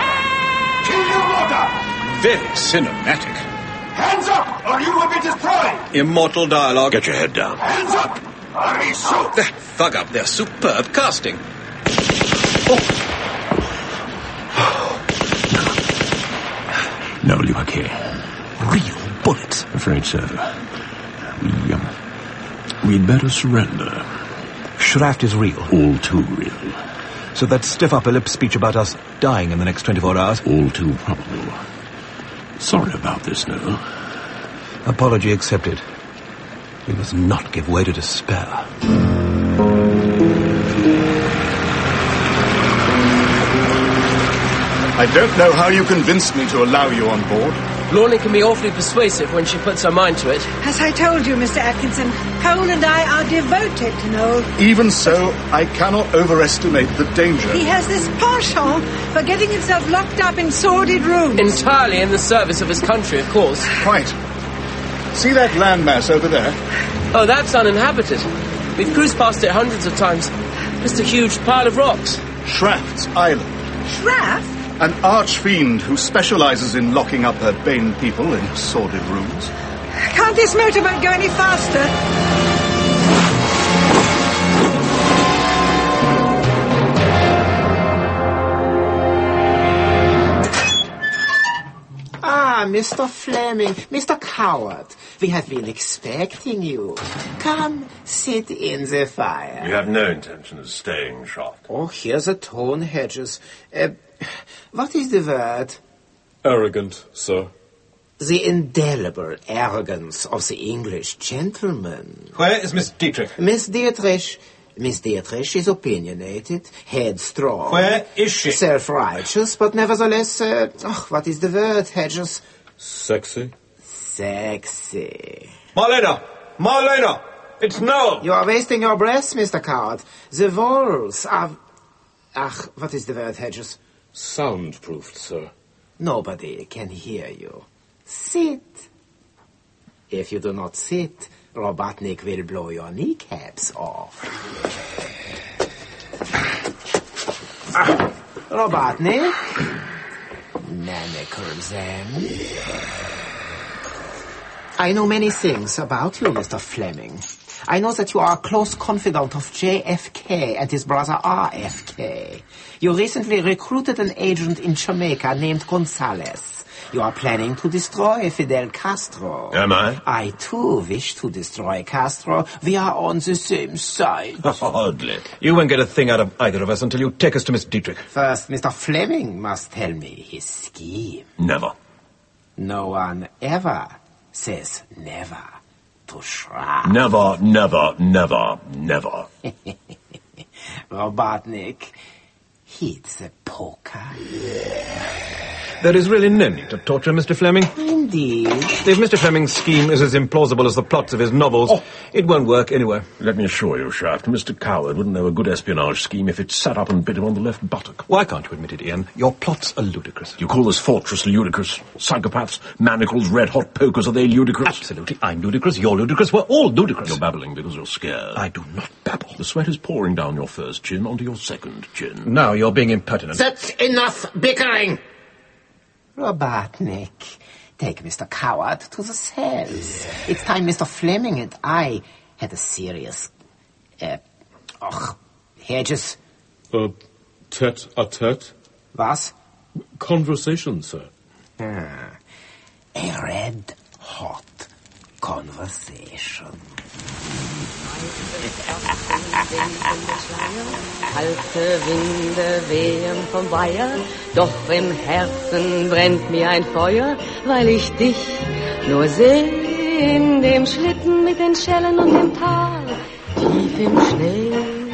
Very cinematic. Hands up, or you will be destroyed! Immortal dialogue. Get your head down. Hands up, or we shoot! That thug up there, superb casting. Oh. No, Liwake. Real bullets. Afraid so. We'd better surrender. Shraft is real. All too real. So that stiff upper lip speech about us dying in the next 24 hours? All too probable. Sorry about this, Noel. Apology accepted. We must not give way to despair. I don't know how you convinced me to allow you on board. Lorne can be awfully persuasive when she puts her mind to it. As I told you, Mr. Atkinson, Cole and I are devoted to Noel. Even so, I cannot overestimate the danger. He has this penchant for getting himself locked up in sordid rooms. Entirely in the service of his country, of course. Quite. See that landmass over there? Oh, that's uninhabited. We've cruised past it hundreds of times. Just a huge pile of rocks. Shraft's Island. Shraft? An arch-fiend who specializes in locking up her Bane people in sordid rooms. Can't this motorboat go any faster? Ah, Mr. Fleming, Mr. Coward, we have been expecting you. Come, sit in the fire. We have no intention of staying, Shraft. Oh, here's a tone, Hedges. What is the word? Arrogant, sir. The indelible arrogance of the English gentleman. Where is Miss Dietrich? Miss Dietrich is opinionated, headstrong. Where is she? Self-righteous, but nevertheless, what is the word, Hedges? Sexy? Sexy. Marlena! It's Noel! You are wasting your breath, Mr. Coward. The walls are... what is the word, Hedges? Soundproofed, sir. Nobody can hear you. Sit. If you do not sit, Robotnik will blow your kneecaps off. Robotnik? Manacle them. I know many things about you, Mr. Fleming. I know that you are a close confidant of JFK and his brother RFK. You recently recruited an agent in Jamaica named Gonzalez. You are planning to destroy Fidel Castro. Am I? I, too, wish to destroy Castro. We are on the same side. Hardly. You won't get a thing out of either of us until you take us to Miss Dietrich. First, Mr. Fleming must tell me his scheme. Never. No one ever says never to Schraft. Never, never, never, never. Robotnik, hits the poker. There is really no need to torture Mr. Fleming. Indeed. If Mr. Fleming's scheme is as implausible as the plots of his novels, it won't work anywhere. Let me assure you, Shaft, Mr. Coward wouldn't know a good espionage scheme if it sat up and bit him on the left buttock. Why can't you admit it, Ian? Your plots are ludicrous. You call this fortress ludicrous? Psychopaths, manacles, red-hot pokers, are they ludicrous? Absolutely. I'm ludicrous, you're ludicrous, we're all ludicrous. You're babbling because you're scared. I do not babble. The sweat is pouring down your first chin onto your second chin. Now you're being impertinent. That's enough bickering! Robotnik, take Mr. Coward to the cells. It's time Mr. Fleming and I had a serious... Hedges. Tête-à-tête? Was? Conversation, sir. A red-hot conversation. Kalte Winde wehen vom Weiher, doch im Herzen brennt mir ein Feuer, weil ich dich nur seh in dem Schlitten mit den Schellen und dem Tal, tief im Schnee.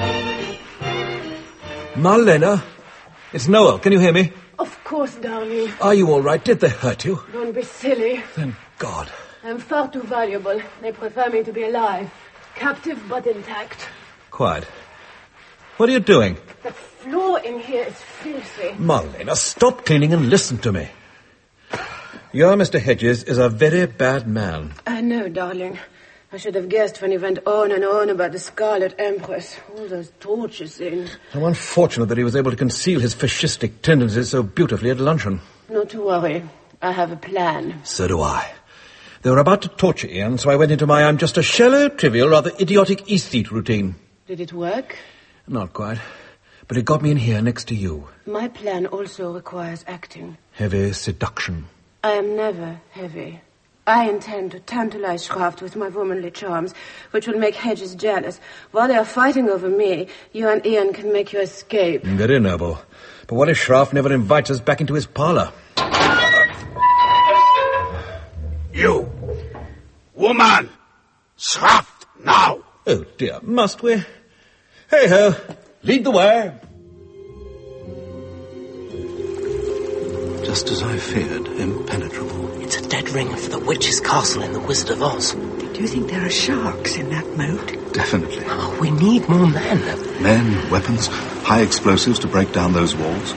Marlena, it's Noel. Can you hear me? Of course, darling. Are you all right? Did they hurt you? Don't be silly. Thank God. I'm far too valuable. They prefer me to be alive. Captive but intact. Quiet. What are you doing? The floor in here is filthy. Marlena, stop cleaning and listen to me. Your Mr. Hedges is a very bad man. I know, darling. I should have guessed when he went on and on about the Scarlet Empress. All those torture scenes. How unfortunate that he was able to conceal his fascistic tendencies so beautifully at luncheon. Not to worry. I have a plan. So do I. They were about to torture Ian, so I went into my I'm just a shallow, trivial, rather idiotic aesthete routine. Did it work? Not quite. But it got me in here next to you. My plan also requires acting. Heavy seduction. I am never heavy. I intend to tantalize Schraft with my womanly charms, which will make Hedges jealous. While they are fighting over me, you and Ian can make your escape. Very noble. But what if Schraft never invites us back into his parlour? You! Woman! Schraft, now! Oh, dear, must we? Hey-ho, lead the way. Just as I feared, impenetrable. It's a dead ring for the witch's castle in The Wizard of Oz. Do you think there are sharks in that moat? Definitely. Oh, we need more men. Men, weapons, high explosives to break down those walls.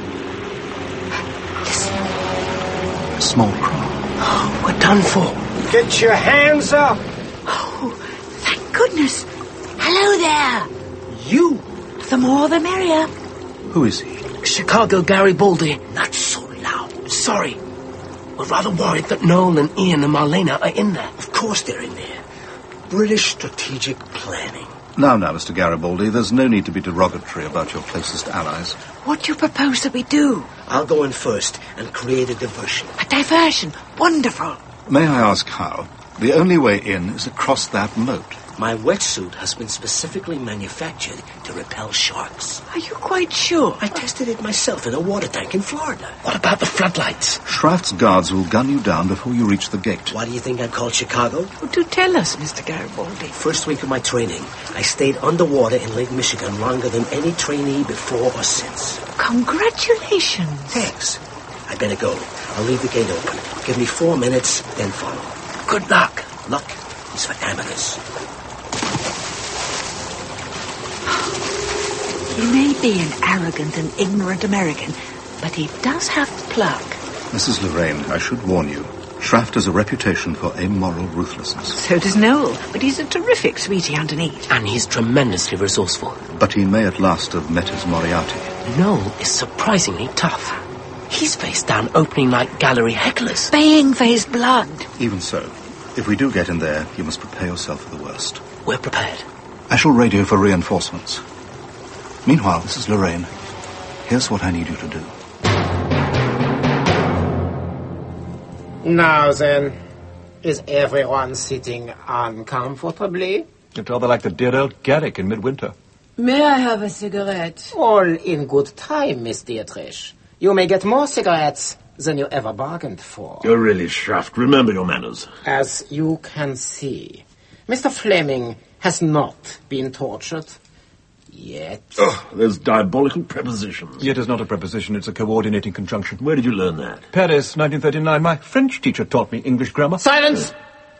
Listen. A small crowd. Oh, we're done for. Get your hands up! Oh, thank goodness. Hello there. You? The more the merrier. Who is he? Chicago Garibaldi. Not so loud. Sorry. We're rather worried that Noel and Ian and Marlena are in there. Of course they're in there. British strategic planning. Now, Mr. Garibaldi, there's no need to be derogatory about your closest allies. What do you propose that we do? I'll go in first and create a diversion. A diversion? Wonderful. May I ask how? The only way in is across that moat. My wetsuit has been specifically manufactured to repel sharks. Are you quite sure? I tested it myself in a water tank in Florida. What about the floodlights? Schraft's guards will gun you down before you reach the gate. Why do you think I called Chicago? Well, do tell us, Mr. Garibaldi. First week of my training, I stayed underwater in Lake Michigan longer than any trainee before or since. Congratulations. Thanks. I better go. I'll leave the gate open. Give me 4 minutes, then follow. Good luck. Luck is for amateurs. He may be an arrogant and ignorant American, but he does have the pluck. Mrs. Lorraine, I should warn you. Schraft has a reputation for amoral ruthlessness. So does Noel, but he's a terrific sweetie underneath. And he's tremendously resourceful. But he may at last have met his Moriarty. Noel is surprisingly tough. He's faced down opening night gallery hecklers. Baying for his blood. Even so, If we do get in there, you must prepare yourself for the worst. We're prepared. I shall radio for reinforcements. Meanwhile, this is Lorraine. Here's what I need you to do. Now then, is everyone sitting uncomfortably? It's rather like the dear old Garrick in midwinter. May I have a cigarette? All in good time, Miss Dietrich. You may get more cigarettes than you ever bargained for. You're really shafted. Remember your manners. As you can see, Mr. Fleming has not been tortured yet. Oh, those diabolical prepositions. Yet is not a preposition, it's a coordinating conjunction. Where did you learn that? Paris, 1939. My French teacher taught me English grammar. Silence!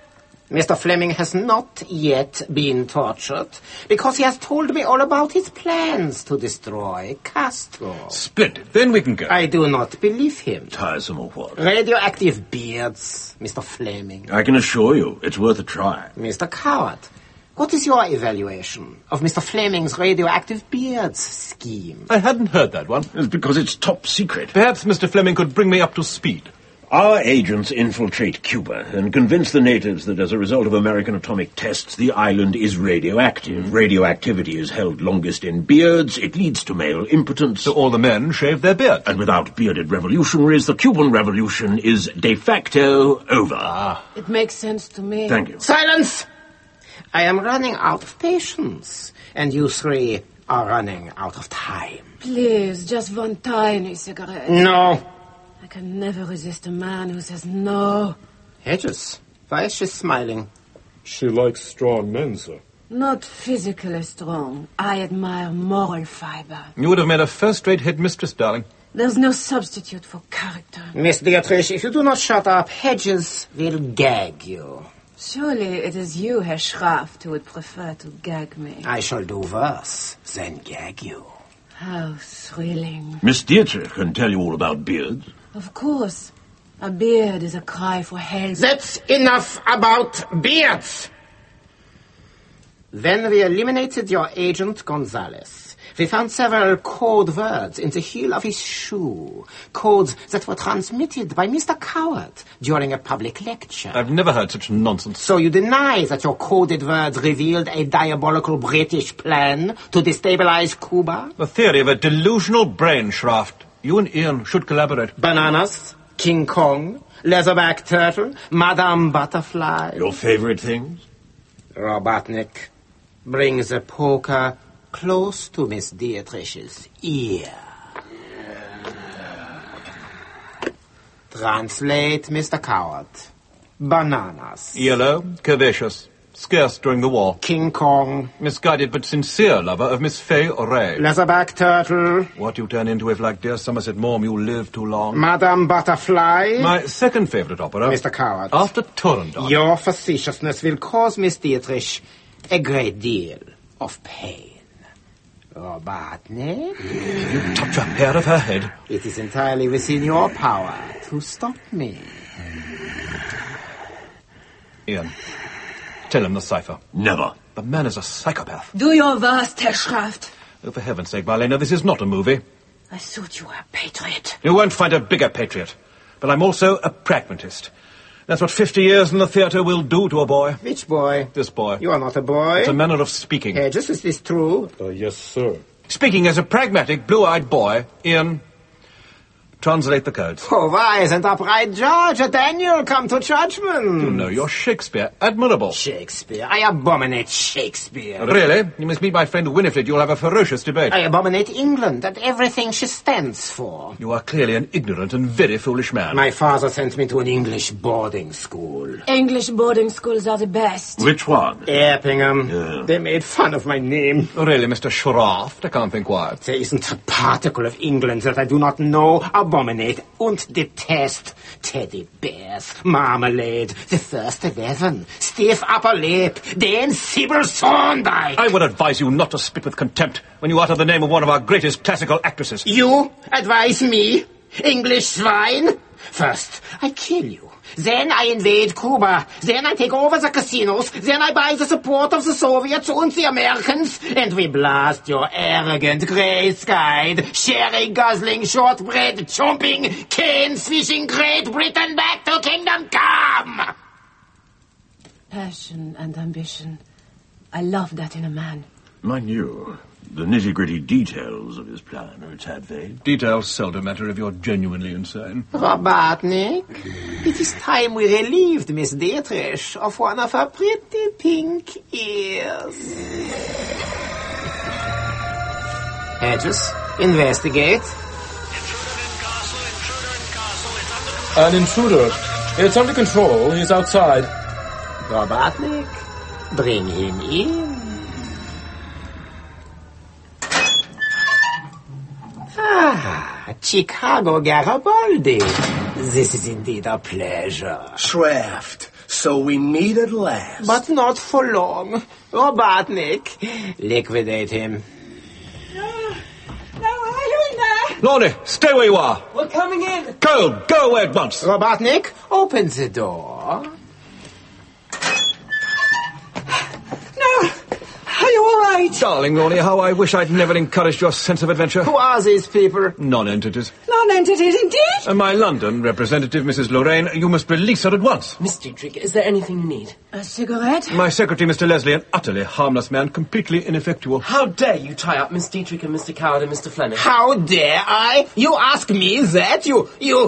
Mr. Fleming has not yet been tortured because he has told me all about his plans to destroy Castro. Splendid. Then we can go. I do not believe him. Tiresome or what? Radioactive beards, Mr. Fleming. I can assure you, it's worth a try. Mr. Coward, what is your evaluation of Mr. Fleming's radioactive beards scheme? I hadn't heard that one. It's because it's top secret. Perhaps Mr. Fleming could bring me up to speed. Our agents infiltrate Cuba and convince the natives that as a result of American atomic tests, the island is radioactive. Radioactivity is held longest in beards. It leads to male impotence. So all the men shave their beards. And without bearded revolutionaries, the Cuban Revolution is de facto over. It makes sense to me. Thank you. Silence! I am running out of patience, and you three are running out of time. Please, just one tiny cigarette. No. I can never resist a man who says no. Hedges, why is she smiling? She likes strong men, sir. Not physically strong. I admire moral fiber. You would have made a first-rate headmistress, darling. There's no substitute for character. Miss Dietrich, if you do not shut up, Hedges will gag you. Surely it is you, Herr Schraft, who would prefer to gag me. I shall do worse than gag you. How thrilling. Miss Dietrich can tell you all about beards. Of course. A beard is a cry for help. That's enough about beards! Then we eliminated your agent Gonzalez. We found several code words in the heel of his shoe. Codes that were transmitted by Mr. Coward during a public lecture. I've never heard such nonsense. So you deny that your coded words revealed a diabolical British plan to destabilize Cuba? The theory of a delusional brain, Schraft. You and Ian should collaborate. Bananas, King Kong, leatherback turtle, Madame Butterfly. Your favorite things? Robotnik, bring the poker close to Miss Dietrich's ear. Translate, Mr. Coward. Bananas. Yellow, curvaceous, scarce during the war. King Kong. Misguided but sincere lover of Miss Fay Ray. Leatherback turtle. What you turn into if, like dear Somerset Maugham, you live too long. Madame Butterfly. My second favourite opera. Mr. Coward. After Turandot. Your facetiousness will cause Miss Dietrich a great deal of pain. Robotnik? You touch a hair of her head. It is entirely within your power to stop me. Ian, tell him the cipher. Never. The man is a psychopath. Do your worst, Herr Schraft. Oh, for heaven's sake, Marlena, this is not a movie. I thought you were a patriot. You won't find a bigger patriot. But I'm also a pragmatist. That's what 50 years in the theatre will do to a boy. Which boy? This boy. You are not a boy. It's a manner of speaking. Hedges, is this true? Yes, sir. Speaking as a pragmatic, blue-eyed boy, Ian, translate the codes. Oh, wise and upright judge, Daniel, come to judgment. You know your Shakespeare. Admirable. Shakespeare. I abominate Shakespeare. Really? You must meet my friend Winifred. You'll have a ferocious debate. I abominate England and everything she stands for. You are clearly an ignorant and very foolish man. My father sent me to an English boarding school. English boarding schools are the best. Which one? Erpingham. Yeah. They made fun of my name. Really, Mr. Schraft? I can't think why. There isn't a particle of England that I do not know, abominate, and detest. Teddy bears, marmalade, the first 11, stiff upper lip, then Sybil Thorndyke. I would advise you not to spit with contempt when you utter the name of one of our greatest classical actresses. You advise me? English swine? First, I kill you. Then I invade Cuba. Then I take over the casinos. Then I buy the support of the Soviets and the Americans. And we blast your arrogant, grey-skied, sherry-guzzling, shortbread, chomping, cane-swishing Great Britain back to Kingdom Come! passion and ambition. I love that in a man. Mind you, the nitty-gritty details of his plan are a tad vague. Details seldom matter if you're genuinely insane. Robotnik, it is time we relieved Miss Dietrich of one of her pretty pink ears. Hedges, investigate. An intruder. It's under control. He's outside. Robotnik, bring him in. Chicago Garibaldi. This is indeed a pleasure. Shraft, so we meet at last. But not for long. Robotnik, liquidate him. Now, are you in there? Lorne, stay where you are. We're coming in. Go away at once. Robotnik, open the door. No. Are you all right? Darling Lorne, how I wish I'd never encouraged your sense of adventure. Who are these people? Non-entities. Non-entities, indeed. My London representative, Mrs. Lorraine, you must release her at once. Miss Dietrich, is there anything you need? A cigarette? My secretary, Mr. Leslie, an utterly harmless man, completely ineffectual. How dare you tie up Miss Dietrich and Mr. Coward and Mr. Fleming? How dare I? You ask me that, you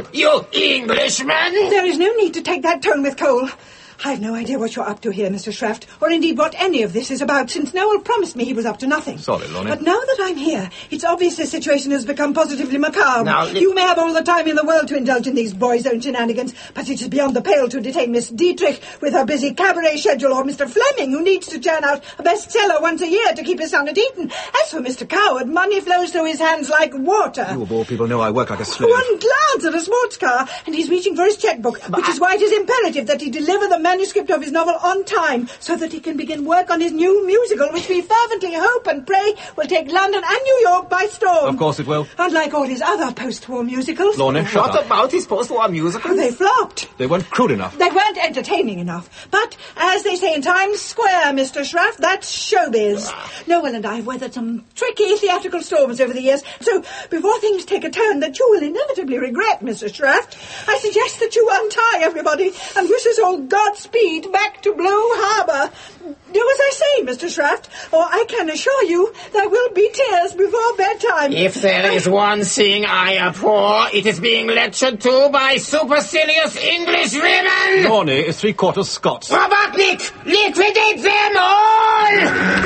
Englishman? There is no need to take that tone with Cole. I've no idea what you're up to here, Mr. Shraft, or indeed what any of this is about, since Noel promised me he was up to nothing. Sorry, Lorne. But now that I'm here, it's obvious the situation has become positively macabre. Now, you may have all the time in the world to indulge in these boys' own shenanigans, but it is beyond the pale to detain Miss Dietrich with her busy cabaret schedule, or Mr. Fleming, who needs to churn out a bestseller once a year to keep his son at Eton. As for Mr. Coward, money flows through his hands like water. You of all people know I work like a slave. One glance at a sports car, and he's reaching for his checkbook, which is why it is imperative that he deliver the manuscript of his novel on time, so that he can begin work on his new musical, which we fervently hope and pray will take London and New York by storm. Of course it will. Unlike all his other post-war musicals. Lorne, shut What up. about his post-war musicals? They flopped. They weren't crude enough. They weren't entertaining enough. But, as they say in Times Square, Mr. Shraft, that's showbiz. Noel and I have weathered some tricky theatrical storms over the years, so before things take a turn that you will inevitably regret, Mr. Shraft, I suggest that you untie everybody and wish us all Godspeed back to Blue Harbour. Do as I say, Mr. Shraft, or I can assure you there will be tears before bedtime. If there is one thing I abhor, it is being lectured to by supercilious English women! Lorne is 3/4 Scots. Robotnik, liquidate them all!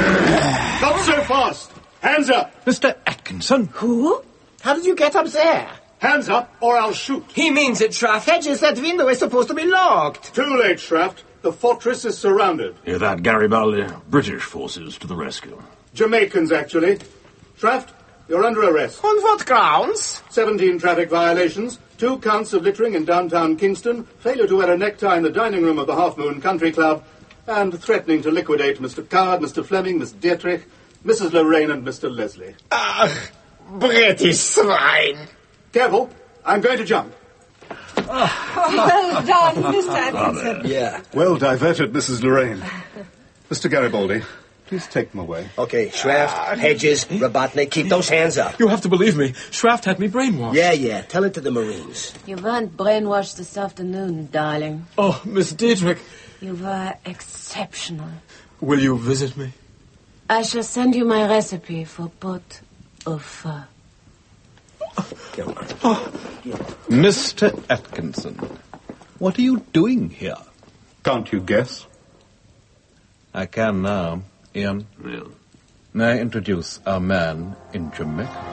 Not so fast! Hands up! Mr. Atkinson? Who? How did you get up there? Hands up, or I'll shoot. He means it, Shraft. Hedges, that window is supposed to be locked. Too late, Shraft. The fortress is surrounded. Hear that, Garibaldi? British forces to the rescue. Jamaicans, actually. Shraft, you're under arrest. On what grounds? 17 traffic violations, 2 counts of littering in downtown Kingston, failure to wear a necktie in the dining room of the Half Moon Country Club, and threatening to liquidate Mr. Coward, Mr. Fleming, Miss Dietrich, Mrs. Lorraine, and Mr. Leslie. British swine. Careful, I'm going to jump. Well done, Mr. Atkinson. Yeah. Well diverted, Mrs. Lorraine. Mr. Garibaldi, please take them away. Okay, Shraft, Hedges, Robotnik, keep those hands up. You have to believe me. Shraft had me brainwashed. Yeah, tell it to the Marines. You weren't brainwashed this afternoon, darling. Oh, Miss Dietrich, You were exceptional. will you visit me? I shall send you my recipe for pot au feu. Mr. Atkinson, what are you doing here? Can't you guess? I can now. Ian, may I introduce our man in Jamaica?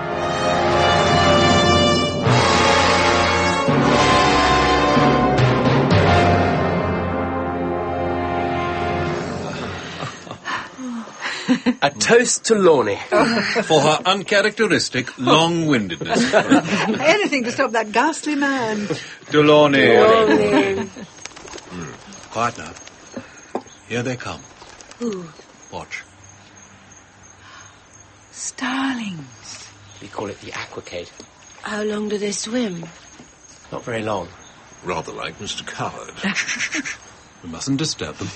A toast to Lorne. For her uncharacteristic long-windedness. Anything to stop that ghastly man. To Lorne. Lorne. Quiet now. Here they come. Who? Watch. Starlings. We call it the aquacade. How long do they swim? Not very long. Rather like Mr. Coward. We mustn't disturb them.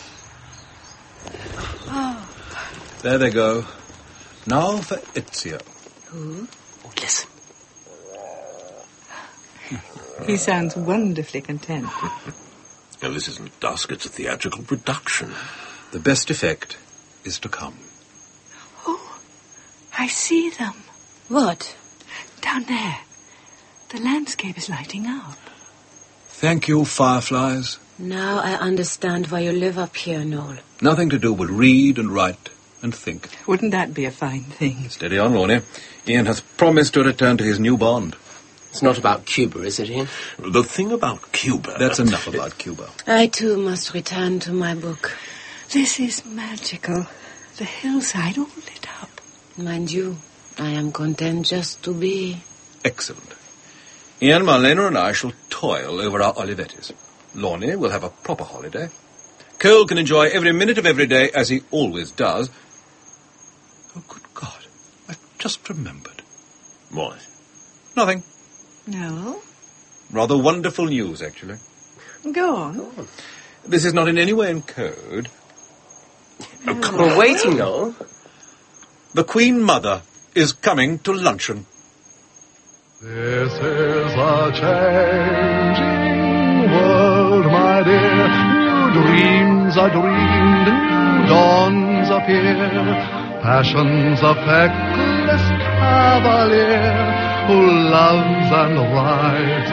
Oh. There they go. Now for Ezio. Who? Oh, listen. He sounds wonderfully content. Now, this isn't dusk, it's a theatrical production. The best effect is to come. Oh, I see them. What? Down there. The landscape is lighting up. Thank you, fireflies. Now I understand why you live up here, Noel. Nothing to do but read and write and think. Wouldn't that be a fine thing? Steady on, Lorne. Ian has promised to return to his new bond. It's not about Cuba, is it, Ian? The thing about Cuba... That's enough about Cuba. I, too, must return to my book. This is magical. The hillside all lit up. Mind you, I am content just to be. Excellent. Ian, Marlena and I shall toil over our Olivettis. Lorne will have a proper holiday. Cole can enjoy every minute of every day, as he always does. Oh, good God. I've just remembered. What? Nothing. No? Rather wonderful news, actually. Go on. This is not in any way in code. We're waiting, Noel. The Queen Mother is coming to luncheon. This is a changing world, my dear. New dreams are dreamed, new dawns appear. Passion's a feckless cavalier who loves and rides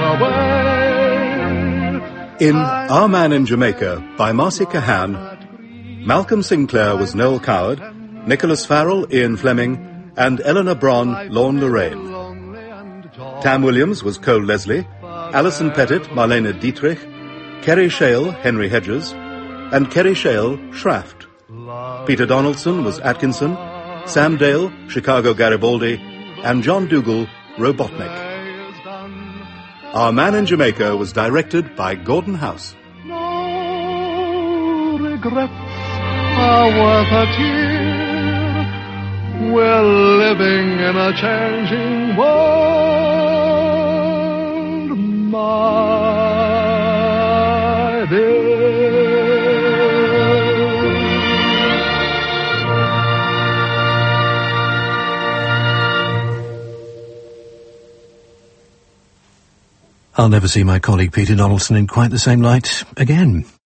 away. In Our Man in Jamaica by Marcy Cahan, Malcolm Sinclair was Noel Coward, Nicholas Farrell, Ian Fleming, and Eleanor Bron, Lorne Lorraine. Tam Williams was Cole Leslie, Alison Pettit, Marlene Dietrich, Kerry Shale, Henry Hedges, and Kerry Shale, Shraft. Peter Donaldson was Atkinson, Sam Dale, Chicago Garibaldi, and John Dougal, Robotnik. Our Man in Jamaica was directed by Gordon House. No regrets are worth a tear. We're living in a changing world, my dear. I'll never see my colleague Peter Donaldson in quite the same light again.